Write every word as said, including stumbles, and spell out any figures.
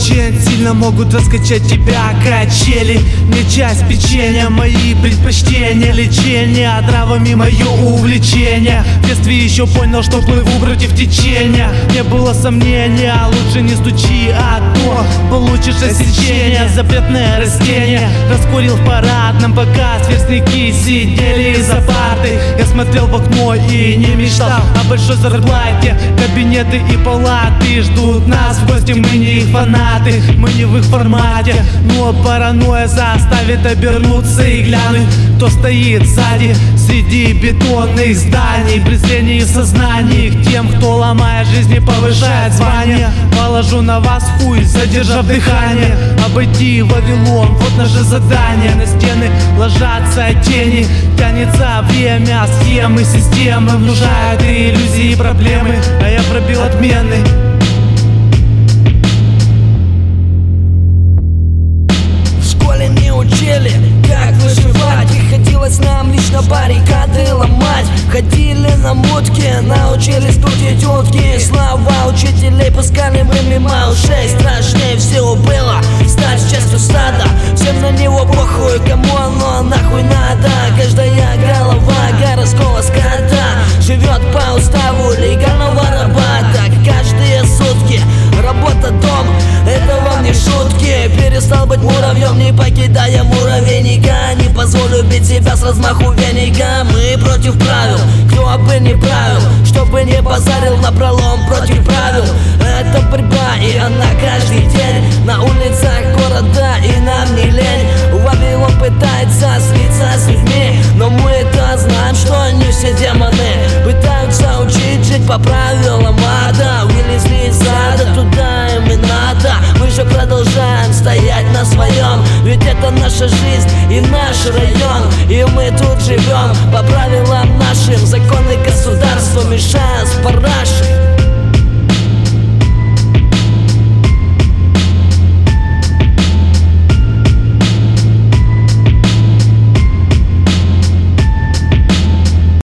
Очень сильно могут раскачать тебя качели. Не часть печенья, мои предпочтения. Лечение травами мое увлечение. В детстве еще понял, что плыву против течения. Не было сомнения, лучше не стучи, а то получишь осечение. Запретное растение раскурил в парадном, пока сверстники сидели за партой. Я смотрел в окно и не мечтал о большой зарплате. Кабинеты и палаты ждут нас в гости, мы не их фанаты, мы не в их формате. Но паранойя заставит обернуться и глянуть, кто стоит сзади среди бетонных зданий. Презрение и сознание к тем, кто, ломая жизни, повышает звание. Положу на вас хуй, задержав дыхание. Обойти Вавилон, вот наше задание. На стены ложатся тени, тянется время. Схемы, системы внушают иллюзии и проблемы, а я пробил отмены. В школе не учили, как выживать. Приходилось нам лично баррикады ломать. Ходили на мутки, научились крутить утки. Слова учителей пускали мы мимо ушей. Страшнее всего было стать частью стада. Всем на него похуй, кому оно нахуй надо. Каждая голова городского скота живет по уставу легального раба. Так каждые сутки работа, дом, это вам не шутки. Перестал быть муравьем, не покидая муравейника. Не позволю бить себя с размаху веника. Мы против правил, кто бы не правил, чтобы не базарил напролом против правил. Это борьба, и она каждый день на улицах города, и нам не лень. Вавилон пытается слиться с людьми, но мы-то знаем, что не все демоны пытаются учить жить по правилам ада. Вылезли из ада, туда им и надо. Мы же продолжаем стоять на своем, ведь это наша жизнь и наш район. И мы тут живем по правилам нашим. Законы государства мешают с парашей.